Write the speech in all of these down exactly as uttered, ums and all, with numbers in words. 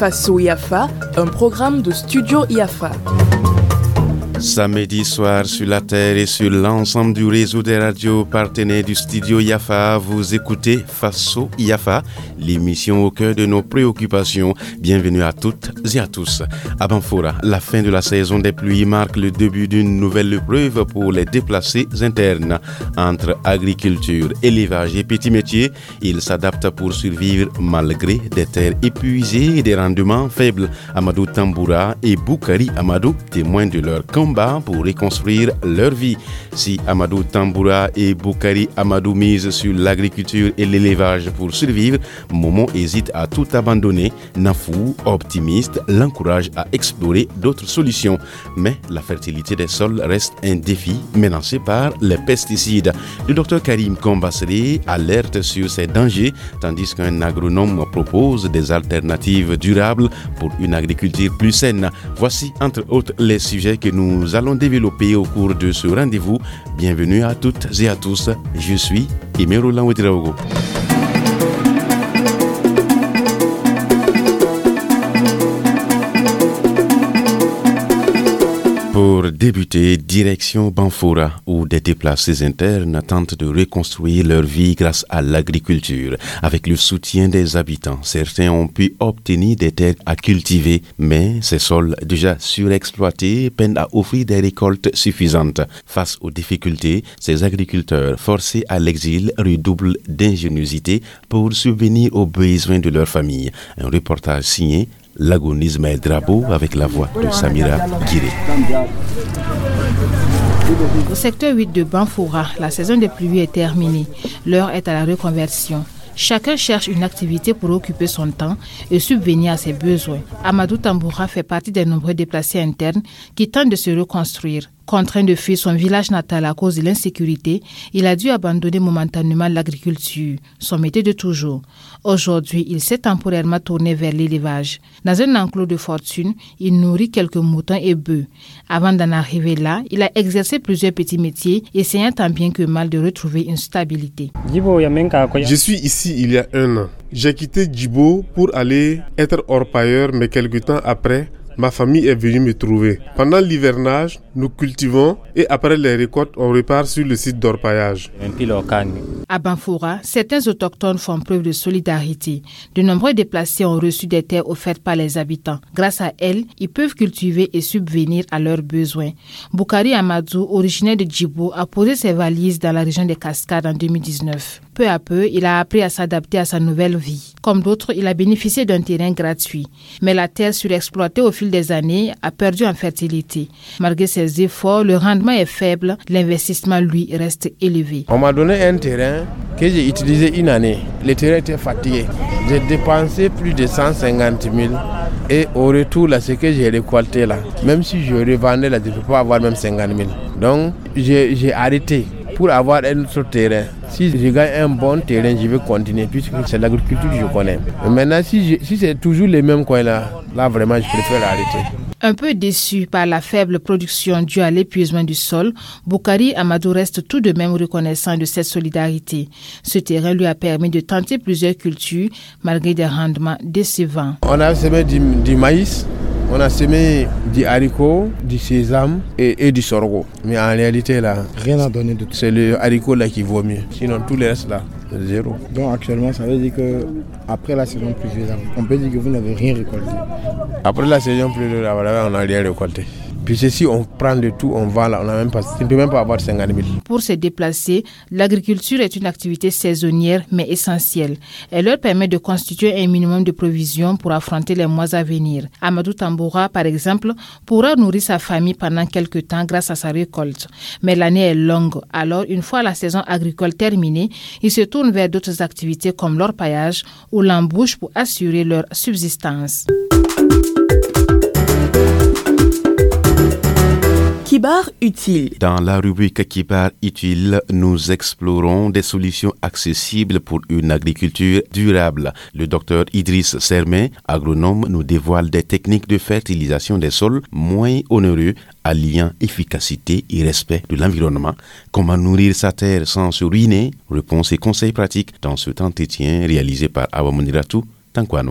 Faso Yafa, un programme de Studio Yafa. Samedi soir sur la terre et sur l'ensemble du réseau des radios partenaires du studio Yafa, vous écoutez Faso Yafa, l'émission au cœur de nos préoccupations. Bienvenue à toutes et à tous. À Banfora, la fin de la saison des pluies marque le début d'une nouvelle épreuve pour les déplacés internes. Entre agriculture, élevage et petits métiers, ils s'adaptent pour survivre malgré des terres épuisées et des rendements faibles. Amadou Tamboura et Boukari Amadou témoignent de leur combat pour reconstruire leur vie. Si Amadou Tamboura et Boukari Amadou misent sur l'agriculture et l'élevage pour survivre, Momo hésite à tout abandonner. Nafou, optimiste, l'encourage à explorer d'autres solutions. Mais la fertilité des sols reste un défi menacé par les pesticides. Le docteur Karim Kombasseri alerte sur ces dangers, tandis qu'un agronome propose des alternatives durables pour une agriculture plus saine. Voici entre autres les sujets que nous Nous allons développer au cours de ce rendez-vous. Bienvenue à toutes et à tous. Je suis Aimé Roland Ouedraogo. Pour débuter, direction Banfora, où des déplacés internes tentent de reconstruire leur vie grâce à l'agriculture. Avec le soutien des habitants, certains ont pu obtenir des terres à cultiver, mais ces sols déjà surexploités peinent à offrir des récoltes suffisantes. Face aux difficultés, ces agriculteurs forcés à l'exil redoublent d'ingéniosité pour subvenir aux besoins de leur famille. Un reportage signé L'agonisme est Drabo avec la voix de Samira Guiré. Au secteur huit de Banfora, la saison des pluies est terminée. L'heure est à la reconversion. Chacun cherche une activité pour occuper son temps et subvenir à ses besoins. Amadou Tamboura fait partie des nombreux déplacés internes qui tentent de se reconstruire. Contraint de fuir son village natal à cause de l'insécurité, il a dû abandonner momentanément l'agriculture, son métier de toujours. Aujourd'hui, il s'est temporairement tourné vers l'élevage. Dans un enclos de fortune, il nourrit quelques moutons et bœufs. Avant d'en arriver là, il a exercé plusieurs petits métiers, essayant tant bien que mal de retrouver une stabilité. Je suis ici il y a un an. J'ai quitté Djibo pour aller être orpailleur, mais quelque temps après, ma famille est venue me trouver. Pendant l'hivernage, nous cultivons et après les récoltes, on repart sur le site d'orpaillage. À Banfora, certains autochtones font preuve de solidarité. De nombreux déplacés ont reçu des terres offertes par les habitants. Grâce à elles, ils peuvent cultiver et subvenir à leurs besoins. Boukari Amadou, originaire de Djibo, a posé ses valises dans la région des Cascades en deux mille dix-neuf. Peu à peu, il a appris à s'adapter à sa nouvelle vie. Comme d'autres, il a bénéficié d'un terrain gratuit. Mais la terre surexploitée au fil des années a perdu en fertilité. Malgré ses efforts, le rendement est faible, l'investissement, lui, reste élevé. On m'a donné un terrain que j'ai utilisé une année. Le terrain était fatigué. J'ai dépensé plus de cent cinquante mille et au retour, là, ce que j'ai récolté là, même si je revendais là, je ne peux pas avoir même cinquante mille. Donc, j'ai, j'ai arrêté pour avoir un autre terrain. Si je gagne un bon terrain, je vais continuer puisque c'est l'agriculture que je connais. Mais maintenant, si, je, si c'est toujours les mêmes coins là, là vraiment, je préfère arrêter. Un peu déçu par la faible production due à l'épuisement du sol, Boukari Amadou reste tout de même reconnaissant de cette solidarité. Ce terrain lui a permis de tenter plusieurs cultures malgré des rendements décevants. On a semé du, du maïs, on a semé du haricot, du sésame et, et du sorgho. Mais en réalité, là, rien n'a donné de tout. C'est le haricot là qui vaut mieux. Sinon, tout le reste là, c'est zéro. Donc actuellement, ça veut dire qu'après la saison pluvieuse, on peut dire que vous n'avez rien récolté. Après la saison pluvieuse, on n'a rien récolté. Puis si on prend de tout, on vend là, on ne peut même pas avoir cinquante mille. Pour se déplacer, l'agriculture est une activité saisonnière mais essentielle. Elle leur permet de constituer un minimum de provisions pour affronter les mois à venir. Amadou Tamboura, par exemple, pourra nourrir sa famille pendant quelques temps grâce à sa récolte. Mais l'année est longue, alors une fois la saison agricole terminée, ils se tournent vers d'autres activités comme l'orpaillage ou l'embouche pour assurer leur subsistance. Kibar utile. Dans la rubrique Kibar utile, nous explorons des solutions accessibles pour une agriculture durable. Le docteur Idriss Sermet, agronome, nous dévoile des techniques de fertilisation des sols moins onéreux, alliant efficacité et respect de l'environnement. Comment nourrir sa terre sans se ruiner? Réponses et conseils pratiques dans cet entretien réalisé par Awa Muniratou Tankwano.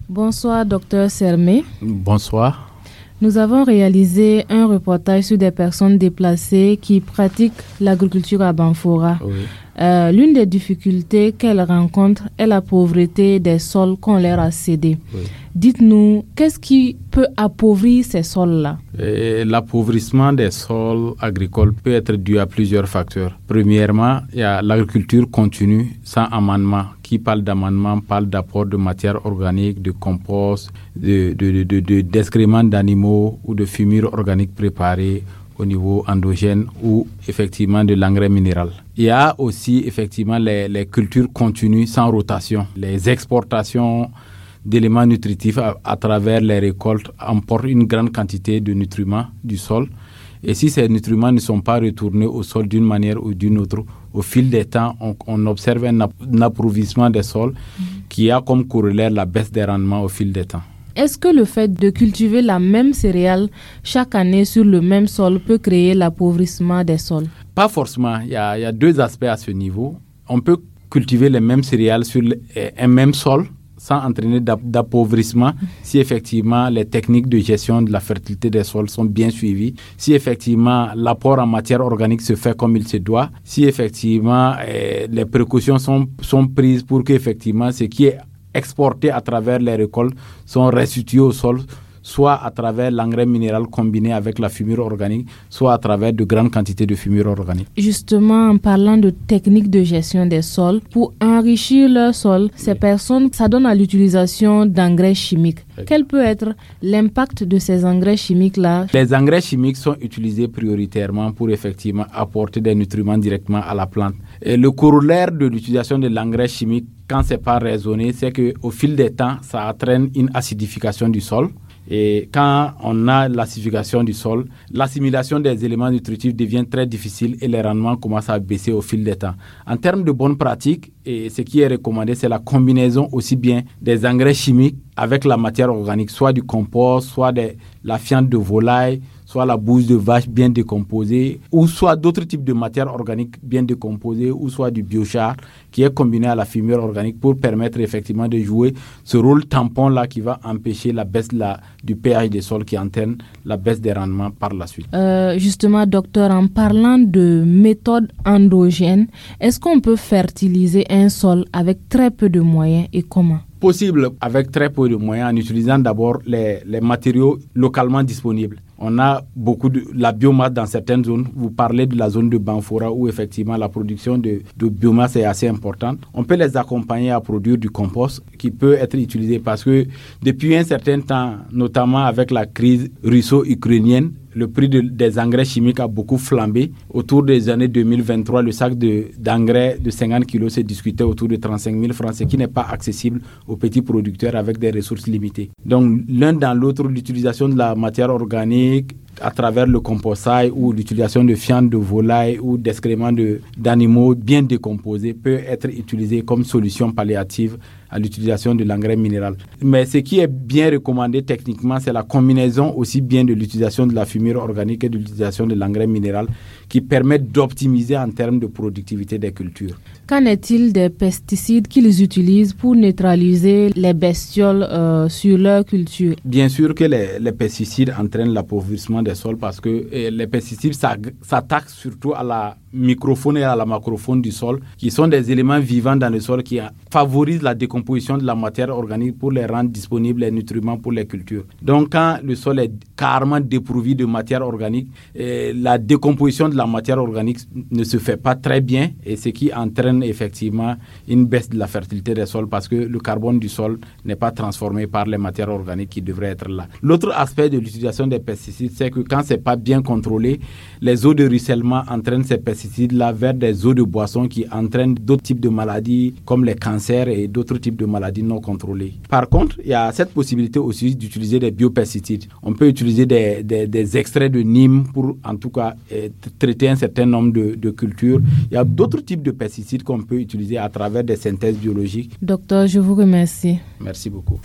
Bonsoir, docteur Sermé. Bonsoir. Nous avons réalisé un reportage sur des personnes déplacées qui pratiquent l'agriculture à Banfora. Oui. Euh, l'une des difficultés qu'elles rencontrent est la pauvreté des sols qu'on leur a cédés. Oui. Dites-nous, qu'est-ce qui peut appauvrir ces sols-là? Et l'appauvrissement des sols agricoles peut être dû à plusieurs facteurs. Premièrement, il y a l'agriculture continue sans amendement. Qui parle d'amendement parle d'apport de matière organique, de compost, de, de, de, de, de, d'excréments d'animaux ou de fumure organique préparée au niveau endogène ou effectivement de l'engrais minéral. Il y a aussi effectivement les, les cultures continues sans rotation. Les exportations d'éléments nutritifs à, à travers les récoltes emportent une grande quantité de nutriments du sol. Et si ces nutriments ne sont pas retournés au sol d'une manière ou d'une autre, au fil des temps, on, on observe un, app- un appauvrissement des sols mmh. qui a comme corollaire la baisse des rendements au fil des temps. Est-ce que le fait de cultiver la même céréale chaque année sur le même sol peut créer l'appauvrissement des sols? Pas forcément. Il y a, il y a deux aspects à ce niveau. On peut cultiver les mêmes céréales sur le, un même sol sans entraîner d'appauvrissement si effectivement les techniques de gestion de la fertilité des sols sont bien suivies, si effectivement l'apport en matière organique se fait comme il se doit, si effectivement eh, les précautions sont, sont prises pour qu'effectivement ce qui est exporté à travers les récoltes sont restitués au sol, soit à travers l'engrais minéral combiné avec la fumure organique, soit à travers de grandes quantités de fumure organique. Justement, en parlant de techniques de gestion des sols, pour enrichir leur sol, ces oui. personnes s'adonnent à l'utilisation d'engrais chimiques. Oui. Quel peut être l'impact de ces engrais chimiques-là? Les engrais chimiques sont utilisés prioritairement pour effectivement apporter des nutriments directement à la plante. Et le corollaire de l'utilisation de l'engrais chimique, quand ce n'est pas raisonné, c'est qu'au fil des temps, ça entraîne une acidification du sol. Et quand on a l'acidification du sol, l'assimilation des éléments nutritifs devient très difficile et les rendements commencent à baisser au fil des temps. En termes de bonnes pratiques, et ce qui est recommandé, c'est la combinaison aussi bien des engrais chimiques avec la matière organique, soit du compost, soit de la fiente de volaille, soit la bouse de vache bien décomposée, ou soit d'autres types de matières organiques bien décomposées, ou soit du biochar qui est combiné à la fumure organique pour permettre effectivement de jouer ce rôle tampon-là qui va empêcher la baisse la, du pH des sols qui entraîne la baisse des rendements par la suite. Euh, justement, docteur, en parlant de méthodes endogènes, est-ce qu'on peut fertiliser un sol avec très peu de moyens et comment? Possible avec très peu de moyens en utilisant d'abord les, les matériaux localement disponibles. On a beaucoup de la biomasse dans certaines zones. Vous parlez de la zone de Banfora où effectivement la production de, de biomasse est assez importante. On peut les accompagner à produire du compost qui peut être utilisé parce que depuis un certain temps, notamment avec la crise russo-ukrainienne, le prix de, des engrais chimiques a beaucoup flambé. Autour des années deux mille vingt-trois, le sac de, d'engrais de cinquante kilos se discutait autour de trente-cinq mille francs, ce qui n'est pas accessible aux petits producteurs avec des ressources limitées. Donc, l'un dans l'autre, l'utilisation de la matière organique à travers le compostage ou l'utilisation de fientes de volaille ou d'excréments de, d'animaux bien décomposés peut être utilisé comme solution palliative à l'utilisation de l'engrais minéral. Mais ce qui est bien recommandé techniquement, c'est la combinaison aussi bien de l'utilisation de la fumure organique et de l'utilisation de l'engrais minéral qui permettent d'optimiser en termes de productivité des cultures. Qu'en est-il des pesticides qu'ils utilisent pour neutraliser les bestioles euh, sur leur culture? Bien sûr que les, les pesticides entraînent l'appauvrissement des sols parce que eh, les pesticides s'attaquent surtout à la microfaune et à la macrofaune du sol, qui sont des éléments vivants dans le sol qui favorisent la décomposition de la matière organique pour les rendre disponibles les nutriments pour les cultures. Donc quand le sol est carrément dépourvu de matière organique, eh, la décomposition de la matière organique ne se fait pas très bien et ce qui entraîne effectivement une baisse de la fertilité des sols parce que le carbone du sol n'est pas transformé par les matières organiques qui devraient être là. L'autre aspect de l'utilisation des pesticides, c'est que quand c'est pas bien contrôlé, les eaux de ruissellement entraînent ces pesticides-là vers des eaux de boisson qui entraînent d'autres types de maladies comme les cancers et d'autres types de maladies non contrôlées. Par contre, il y a cette possibilité aussi d'utiliser des biopesticides. On peut utiliser des, des, des extraits de Nîmes pour en tout cas eh, traiter un certain nombre de, de cultures. Il y a d'autres types de pesticides qu'on peut utiliser à travers des synthèses biologiques. Docteur, je vous remercie. Merci beaucoup.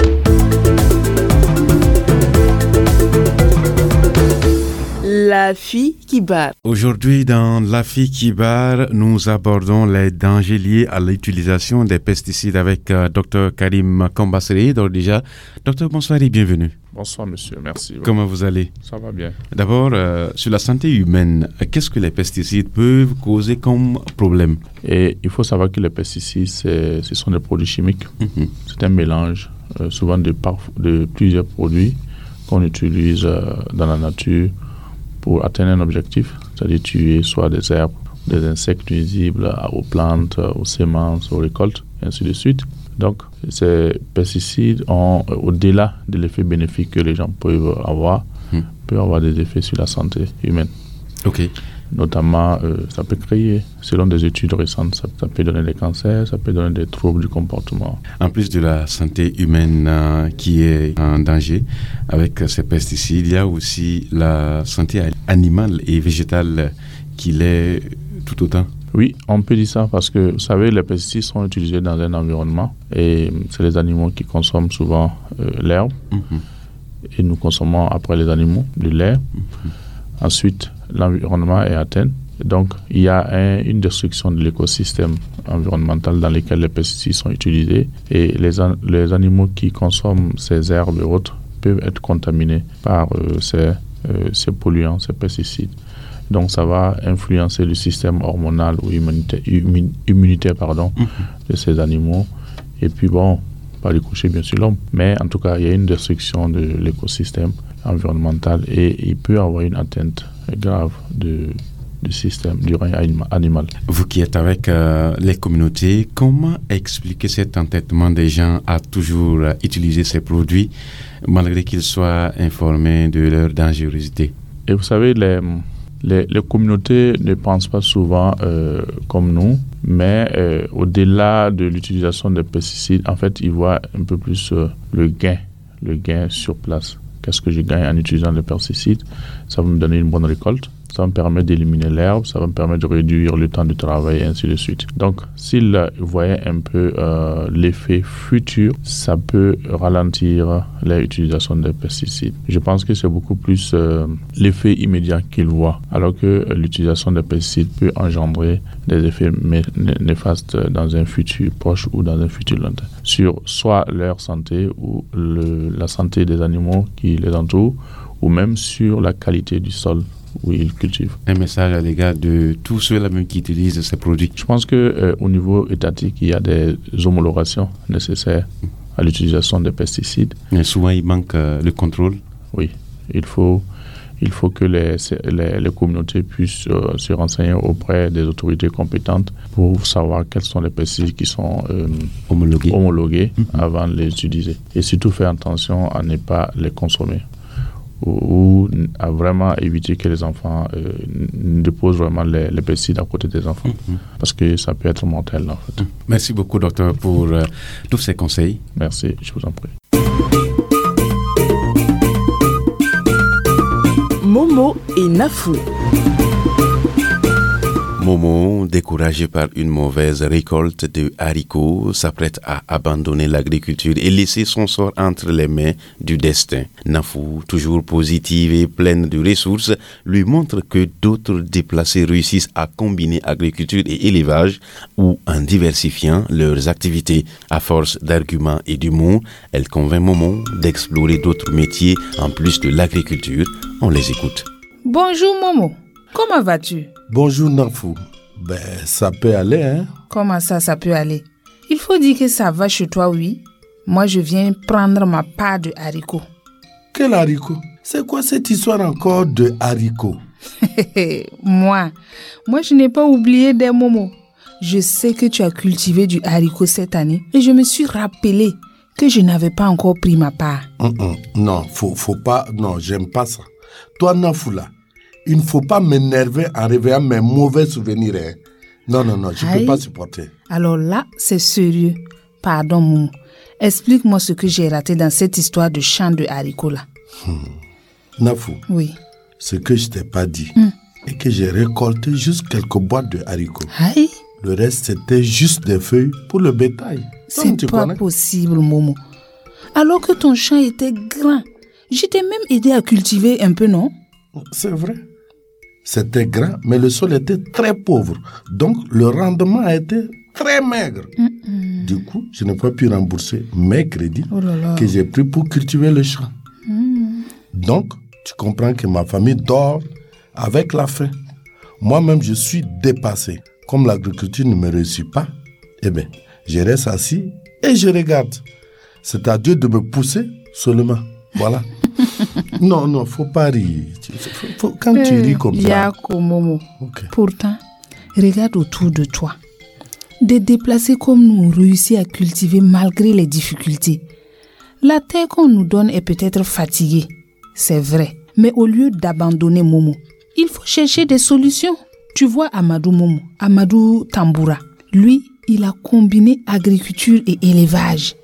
La fille qui barre. Aujourd'hui, dans La fille qui barre, nous abordons les dangers liés à l'utilisation des pesticides avec euh, Dr Karim Kambasseri. Donc déjà, Docteur bonsoir et bienvenue. Bonsoir monsieur, merci. Comment vous allez? Ça va bien. D'abord, euh, sur la santé humaine, qu'est-ce que les pesticides peuvent causer comme problème? Et il faut savoir que les pesticides, c'est, ce sont des produits chimiques. Mm-hmm. C'est un mélange, euh, souvent de, parf- de plusieurs produits qu'on utilise euh, dans la nature pour atteindre un objectif, c'est-à-dire tuer soit des herbes, des insectes nuisibles aux plantes, aux semences, aux récoltes, et ainsi de suite. Donc, ces pesticides ont, au-delà de l'effet bénéfique que les gens peuvent avoir, hmm. peuvent avoir des effets sur la santé humaine. Ok. Notamment, euh, ça peut créer, selon des études récentes, ça, ça peut donner des cancers, ça peut donner des troubles du comportement. En plus de la santé humaine euh, qui est en danger avec ces pesticides, il y a aussi la santé animale et végétale qui l'est tout autant. Oui, on peut dire ça parce que, vous savez, les pesticides sont utilisés dans un environnement et c'est les animaux qui consomment souvent euh, l'herbe mm-hmm. et nous consommons après les animaux de l'air. Mm-hmm. Ensuite, l'environnement est atteint. Donc, il y a un, une destruction de l'écosystème environnemental dans lequel les pesticides sont utilisés et les, an- les animaux qui consomment ces herbes et autres peuvent être contaminés par euh, ces, euh, ces polluants, ces pesticides. Donc, ça va influencer le système hormonal ou immunitaire, immun, immunitaire pardon, mm-hmm. de ces animaux. Et puis, bon, pas découcher bien sûr l'homme, mais en tout cas, il y a une destruction de l'écosystème environnemental et il peut y avoir une atteinte grave de, du système, du règne animal. Vous qui êtes avec euh, les communautés, comment expliquer cet entêtement des gens à toujours euh, utiliser ces produits malgré qu'ils soient informés de leur dangerosité? Et vous savez, les... Les, les communautés ne pensent pas souvent euh, comme nous, mais euh, au-delà de l'utilisation des pesticides, en fait, ils voient un peu plus euh, le gain, le gain sur place. Qu'est-ce que je gagne en utilisant les pesticides? Ça va me donner une bonne récolte, ça va me permettre d'éliminer l'herbe, ça va me permettre de réduire le temps de travail, et ainsi de suite. Donc, s'ils voyaient un peu euh, l'effet futur, ça peut ralentir l'utilisation des pesticides. Je pense que c'est beaucoup plus euh, l'effet immédiat qu'ils voient, alors que euh, l'utilisation des pesticides peut engendrer des effets néfastes dans un futur proche ou dans un futur lointain, sur soit leur santé ou le, la santé des animaux qui les entourent, ou même sur la qualité du sol où ils cultivent. Un message à l'égard de tous ceux-là même qui utilisent ces produits. Je pense que euh, au niveau étatique, il y a des homologations nécessaires à l'utilisation des pesticides. Mais souvent, il manque euh, le contrôle. Oui, il faut, il faut que les, les, les communautés puissent euh, se renseigner auprès des autorités compétentes pour savoir quels sont les pesticides qui sont euh, homologués, homologués mmh. avant de les utiliser. Et surtout faire attention à ne pas les consommer. Ou à vraiment éviter que les enfants euh, ne déposent vraiment les, les pesticides à côté des enfants, mm-hmm. parce que ça peut être mortel en fait. Merci beaucoup docteur pour euh, tous ces conseils. Merci, je vous en prie. Momo et Nafou. Momo, découragé par une mauvaise récolte de haricots, s'apprête à abandonner l'agriculture et laisser son sort entre les mains du destin. Nafou, toujours positive et pleine de ressources, lui montre que d'autres déplacés réussissent à combiner agriculture et élevage ou en diversifiant leurs activités. À force d'arguments et d'humour, elle convainc Momo d'explorer d'autres métiers en plus de l'agriculture. On les écoute. Bonjour Momo, comment vas-tu? Bonjour Nafou. Ben, ça peut aller, hein? Comment ça, ça peut aller? Il faut dire que ça va chez toi, oui. Moi, je viens prendre ma part de haricots. Quel haricot? C'est quoi cette histoire encore de haricots? Moi, moi, je n'ai pas oublié des momos. Je sais que tu as cultivé du haricot cette année et je me suis rappelé que je n'avais pas encore pris ma part. Mm-mm. Non, faut, faut pas, non, j'aime pas ça. Toi, Nafou, là, il ne faut pas m'énerver en réveillant mes mauvais souvenirs. Hein. Non, non, non, je ne peux pas supporter. Alors là, c'est sérieux. Pardon, Moumou. Explique-moi ce que j'ai raté dans cette histoire de champ de haricots là. Hmm. Nafou. Oui. Ce que je ne t'ai pas dit hmm. est que j'ai récolté juste quelques boîtes de haricots. Aïe. Le reste, c'était juste des feuilles pour le bétail. C'est pas connais? possible, Momo. Alors que ton champ était grand, je t'ai même aidé à cultiver un peu, non? C'est vrai. c'était grand, mais le sol était très pauvre. Donc, le rendement a été très maigre. Mm-mm. Du coup, je n'ai pas pu rembourser mes crédits oh là là. que j'ai pris pour cultiver le champ. Mm. Donc, tu comprends que ma famille dort avec la faim. Moi-même, je suis dépassé. Comme l'agriculture ne me réussit pas, eh bien, je reste assis et je regarde. C'est à Dieu de me pousser seulement. Voilà. non, non, faut pas rire. Faut, faut, quand tu ris comme ça. Yako Momo. Okay. Pourtant, regarde autour de toi. Des déplacés comme nous ont réussi à cultiver malgré les difficultés. La terre qu'on nous donne est peut-être fatiguée, c'est vrai. Mais au lieu d'abandonner Momo, il faut chercher des solutions. Tu vois Amadou Momo, Amadou Tamboura. Lui, il a combiné agriculture et élevage.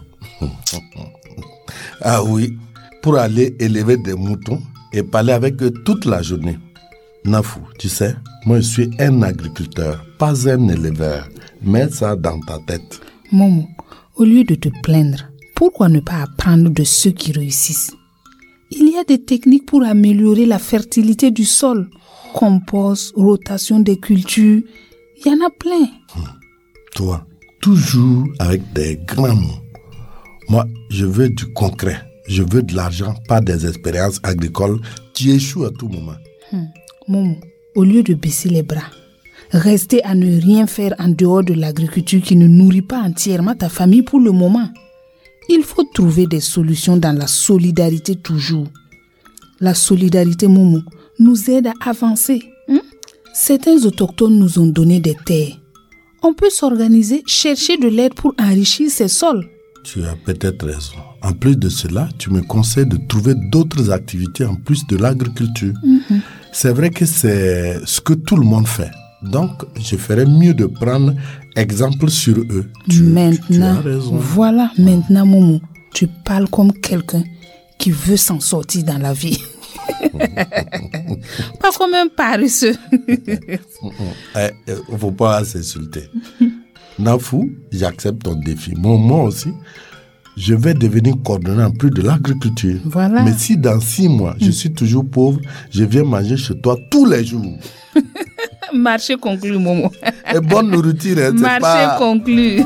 Ah oui, pour aller élever des moutons et parler avec eux toute la journée. Nafou, tu sais, moi je suis un agriculteur, pas un éleveur. Mets ça dans ta tête. Momo, au lieu de te plaindre, pourquoi ne pas apprendre de ceux qui réussissent? Il y a des techniques pour améliorer la fertilité du sol. Compost, rotation des cultures, il y en a plein. Hum. Toi, toujours avec des grands mots. Moi, je veux du concret. Je veux de l'argent, pas des expériences agricoles qui échouent à tout moment. Hum. Momo, au lieu de baisser les bras, rester à ne rien faire en dehors de l'agriculture qui ne nourrit pas entièrement ta famille pour le moment. Il faut trouver des solutions dans la solidarité toujours. La solidarité, Momo, nous aide à avancer. Hein? Certains autochtones nous ont donné des terres. On peut s'organiser, chercher de l'aide pour enrichir ces sols. Tu as peut-être raison. En plus de cela, tu me conseilles de trouver d'autres activités en plus de l'agriculture. Mm-hmm. C'est vrai que c'est ce que tout le monde fait. Donc, je ferais mieux de prendre exemple sur eux. Tu, maintenant, tu as raison. Voilà, maintenant, Momo, tu parles comme quelqu'un qui veut s'en sortir dans la vie. Pas comme un paresseux. Il ne faut pas s'insulter. Nafou, j'accepte ton défi. Moi, moi aussi, je vais devenir coordonnant en plus de l'agriculture. Voilà. Mais si dans six mois, mm. je suis toujours pauvre, je viens manger chez toi tous les jours. Marché conclu, Momo. Et bonne nourriture, hein, c'est Marché pas... conclu.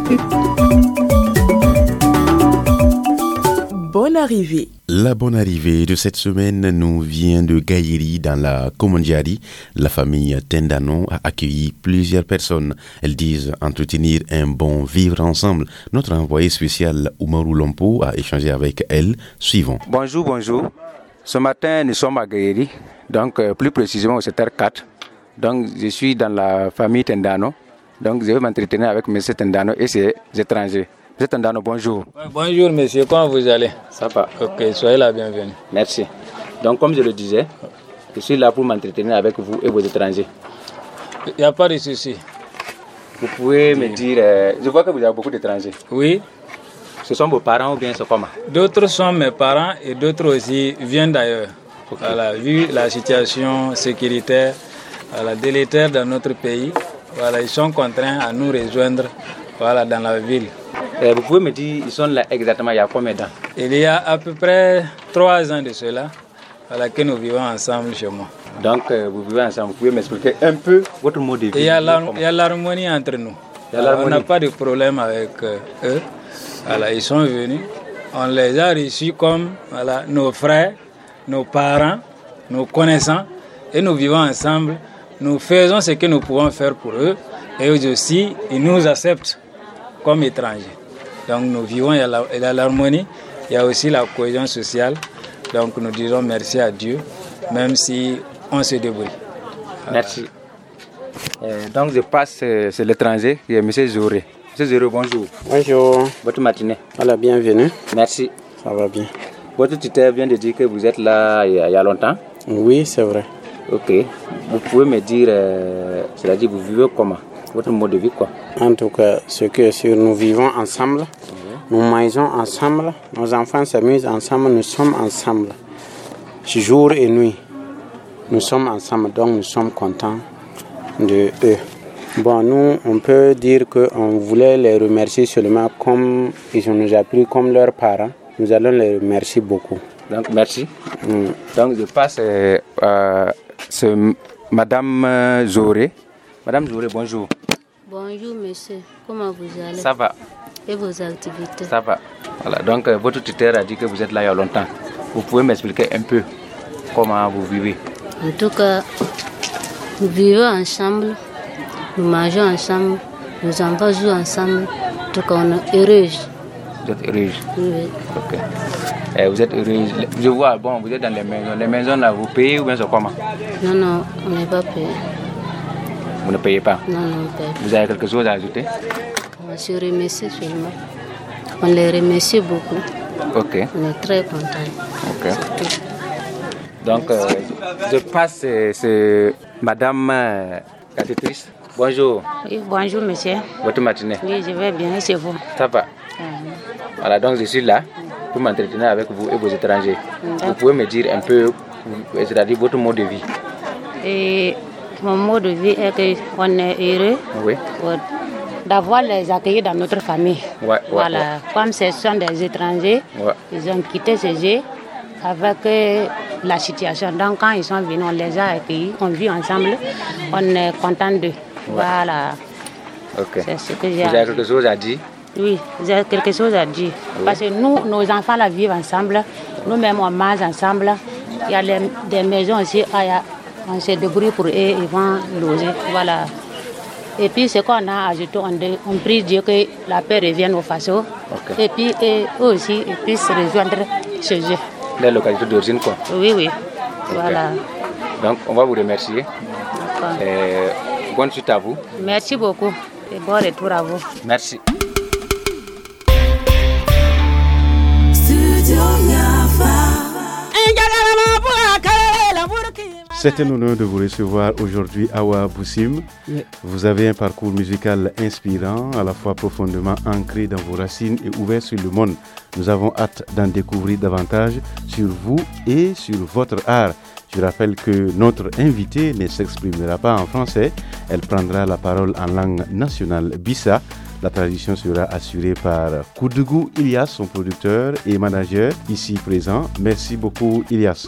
Bonne arrivée. La bonne arrivée de cette semaine nous vient de Gaïri dans la Komondjari. La famille Tendano a accueilli plusieurs personnes. Elles disent entretenir un bon vivre ensemble. Notre envoyé spécial Oumarou Lompo a échangé avec elle. Suivons. Bonjour, bonjour. Ce matin, nous sommes à Gaïri, donc euh, plus précisément au secteur quatre. Donc, je suis dans la famille Tendano. Donc, je vais m'entretenir avec M. Tendano et ses étrangers. M. Tendano, bonjour. Bonjour, monsieur. Comment vous allez? Ça va. Ok, soyez la bienvenue. Merci. Donc, comme je le disais, je suis là pour m'entretenir avec vous et vos étrangers. Il n'y a pas de souci. Vous pouvez me dire... Euh, je vois que vous avez beaucoup d'étrangers. Oui. Ce sont vos parents ou bien c'est comment? D'autres sont mes parents et d'autres aussi viennent d'ailleurs. Okay. Voilà, vu la situation sécuritaire, voilà, délétère dans notre pays, voilà, ils sont contraints à nous rejoindre, voilà, dans la ville. Et vous pouvez me dire, ils sont là exactement il y a combien de temps? Il y a à peu près trois ans de cela, voilà, que nous vivons ensemble chez moi. Donc euh, vous vivez ensemble, vous pouvez m'expliquer un peu votre mode de vie? Il y a l'harmonie entre nous. Alors, on n'a pas de problème avec euh, eux. Voilà, ils sont venus, on les a reçus comme voilà, nos frères, nos parents, nos connaissants, et nous vivons ensemble. Nous faisons ce que nous pouvons faire pour eux, et eux aussi, ils nous acceptent comme étrangers. Donc nous vivons, il y a l'harmonie, il y a aussi la cohésion sociale. Donc nous disons merci à Dieu, même si on se débrouille. Voilà. Merci. Euh, donc je passe, euh, c'est l'étranger, qui est M. Zoré. M. Zoré, bonjour. Bonjour. Votre matinée. Voilà, bienvenue. Merci. Ça va bien. Votre tuteur vient de dire que vous êtes là il y a, il y a longtemps? Oui, c'est vrai. Ok. Vous pouvez me dire, euh, c'est-à-dire vous vivez comment? Votre mode de vie quoi? En tout cas, ce que est sûr, nous vivons ensemble, mmh. nous mangeons ensemble, nos enfants s'amusent ensemble, nous sommes ensemble, jour et nuit. Nous sommes ensemble, donc nous sommes contents de eux. Bon, nous, on peut dire qu'on voulait les remercier seulement comme ils nous ont pris comme leurs parents. Nous allons les remercier beaucoup. Donc, merci. Mm. Donc, je passe euh, euh, ce Madame Zoré. Madame Zoré, bonjour. Bonjour monsieur, comment vous allez? Ça va. Et vos activités? Ça va. Voilà, donc euh, votre tuteur a dit que vous êtes là il y a longtemps. Vous pouvez m'expliquer un peu comment vous vivez? En tout cas, nous vivons ensemble, nous mangeons ensemble, nos enfants jouent ensemble. En tout cas, on est heureux. Vous êtes heureuse? Oui. Ok. Et vous êtes heureuse. Je vois, bon, vous êtes dans les maisons. Les maisons là, vous payez ou bien c'est comment? Non, non, on n'est pas payé. Vous ne payez pas? Non, non, on paye. Vous avez quelque chose à ajouter? On se remercie seulement. On les remercie beaucoup. Ok. On est très contents. Ok. Donc, euh, je passe, c'est, c'est Madame euh, cathétrice. Bonjour. Oui, bonjour monsieur. Votre matinée? Oui, je vais bien, et c'est vous? Ça va. Mmh. Voilà, donc je suis là pour m'entretenir avec vous et vos étrangers. Mmh. Vous pouvez me dire un peu, c'est-à-dire votre mode de vie? Et mon mode de vie est qu'on est heureux. Oui. D'avoir les accueillis dans notre famille. Ouais, ouais, voilà, ouais. Comme ce sont des étrangers, ouais. Ils ont quitté ce jeu avec euh, la situation. Donc quand ils sont venus, on les a accueillis, on vit ensemble, on est content d'eux. Ouais. Voilà. Ok. C'est ce que j'ai. Vous avez quelque chose à dire? Oui, j'ai quelque chose à dire. Oui. Parce que nous, nos enfants là vivent ensemble, nous-mêmes on mange ensemble. Il y a les, des maisons aussi, on se débrouille pour eux, ils vont loger. Voilà. Et puis ce qu'on a ajouté, on, on prie Dieu que la paix revienne au Faso. Okay. Et puis et eux aussi, ils puissent rejoindre chez eux. Les localités d'origine quoi? Oui, oui. Okay. Voilà. Donc on va vous remercier. Et bonne suite à vous. Merci beaucoup. Et bon retour à vous. Merci. C'est un honneur de vous recevoir aujourd'hui, Awa Boussim. Oui. Vous avez un parcours musical inspirant, à la fois profondément ancré dans vos racines et ouvert sur le monde. Nous avons hâte d'en découvrir davantage sur vous et sur votre art. Je rappelle que notre invitée ne s'exprimera pas en français, elle prendra la parole en langue nationale Bissa. La traduction sera assurée par Koudougou Ilyas, son producteur et manager, ici présent. Merci beaucoup Ilyas.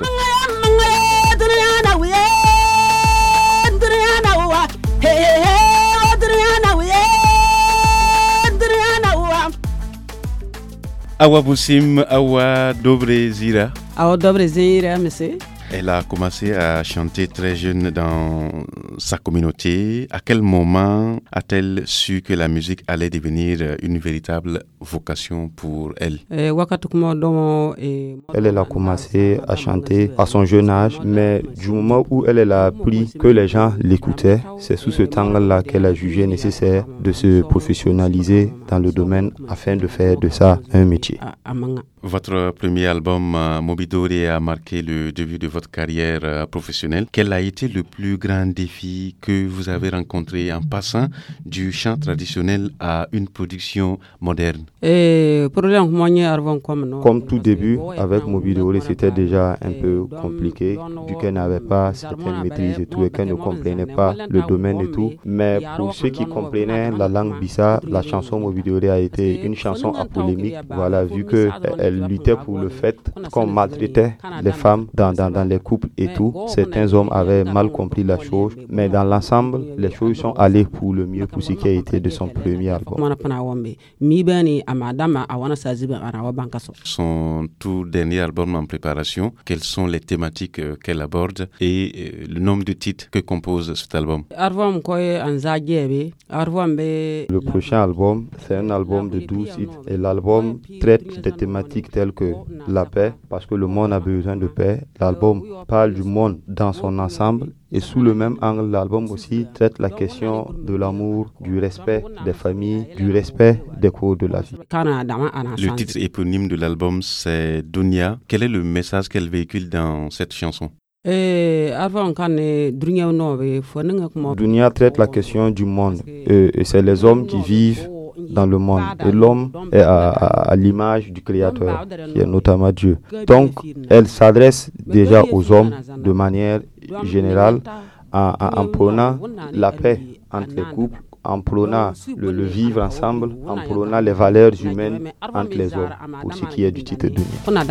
Awa Boussim, Awa Dobre Zira. Awa Dobre Zira, monsieur. Elle a commencé à chanter très jeune dans sa communauté. À quel moment a-t-elle su que la musique allait devenir une véritable vocation pour elle? Elle, elle a commencé à chanter à son jeune âge, mais du moment où elle, elle a appris que les gens l'écoutaient, c'est sous ce temps-là qu'elle a jugé nécessaire de se professionnaliser dans le domaine afin de faire de ça un métier. Votre premier album, Mobidori, a marqué le début de votre carrière professionnelle. Quel a été le plus grand défi que vous avez rencontré en passant du chant traditionnel à une production moderne? Et comme tout début, avec Mobidori, c'était déjà un peu compliqué, vu qu'elle n'avait pas certaines maîtrises et tout, et qu'elle ne comprenait pas le domaine et tout. Mais pour ceux qui comprenaient la langue Bissa, la chanson Mobidori a été une chanson à polémique, voilà, vu qu'elle luttait pour le fait qu'on maltraitait les femmes dans, dans, dans les couples et tout. Certains hommes avaient mal compris la chose, mais dans l'ensemble, les choses sont allées pour le mieux pour ce qui a été de son premier album. Son tout dernier album en préparation, quelles sont les thématiques qu'elle aborde et le nombre de titres que compose cet album? Le prochain album, c'est un album de douze titres et l'album traite des thématiques telles que la paix, parce que le monde a besoin de paix. L'album parle du monde dans son ensemble et sous le même angle, l'album aussi traite la question de l'amour, du respect des familles, du respect des cours de la vie. Le titre éponyme de l'album, c'est Dunia. Quel est le message qu'elle véhicule dans cette chanson? Dunia traite la question du monde et, et c'est les hommes qui vivent dans le monde et l'homme est à, à, à l'image du Créateur qui est notamment Dieu. Donc elle s'adresse déjà aux hommes de manière générale en, en, en prônant la paix entre les couples, en prônant le, le vivre ensemble, en prônant les valeurs humaines entre les hommes, pour ce qui est du titre Dunia.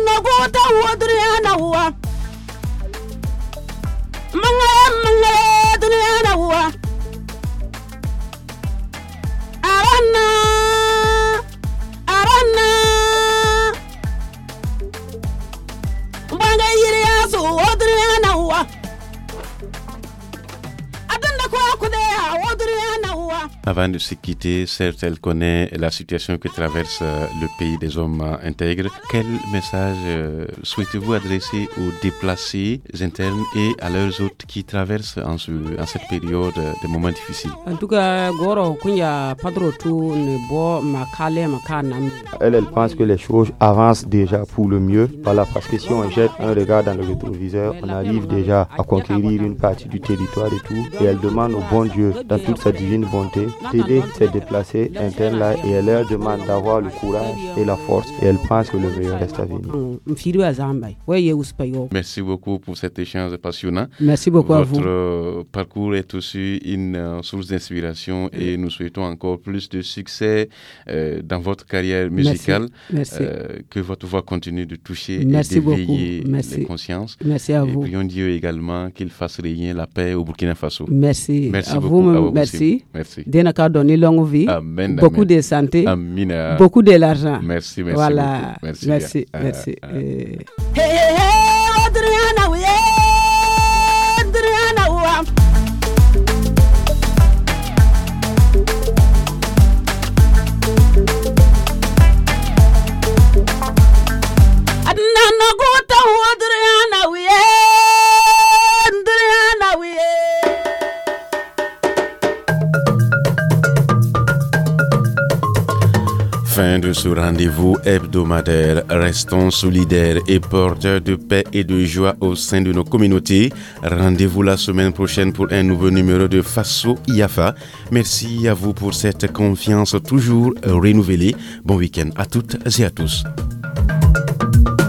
Avant de se quitter, certes, elle connaît la situation que traverse le pays des hommes intègres. Quel message euh, souhaitez-vous adresser aux déplacés internes et à leurs hôtes qui traversent en, ce, en cette période des moments difficiles? En tout cas, Goro, Kunya, Padrotu, Nebo, Makale, Makanam. Elle, elle pense que les choses avancent déjà pour le mieux. Voilà, parce que si on jette un regard dans le rétroviseur, on arrive déjà à conquérir une partie du territoire et tout. Et elle demande au bon Dieu, dans toute sa divine bonté, d'aider ces déplacés internes là, et elle leur demande d'avoir le courage et la force, et elle pense que le meilleur reste à venir. Merci beaucoup pour cet échange passionnant. Merci beaucoup. Votre à vous. Votre parcours est aussi une uh, source d'inspiration et nous souhaitons encore plus de succès euh, dans votre carrière musicale. Merci. Merci. Euh, que votre voix continue de toucher Merci et d'éveiller Merci. les consciences. Merci à et vous. prions Dieu également qu'il fasse régner la paix au Burkina Faso. Merci. Merci à beaucoup. Vous, à vous merci. Merci. Dénaka donné longue vie, Amen, beaucoup amen. de santé, Amen. beaucoup de l'argent. Merci, merci voilà. beaucoup. Merci. Merci. Ah, merci. ah. Eh. Hey, hey, hey, Adriana, we, Adriana, wa. Adnana gota, Adriana, we, Adriana, we. Fin de ce rendez-vous hebdomadaire. Restons solidaires et porteurs de paix et de joie au sein de nos communautés. Rendez-vous la semaine prochaine pour un nouveau numéro de Faso Yafa. Merci à vous pour cette confiance toujours renouvelée. Bon week-end à toutes et à tous.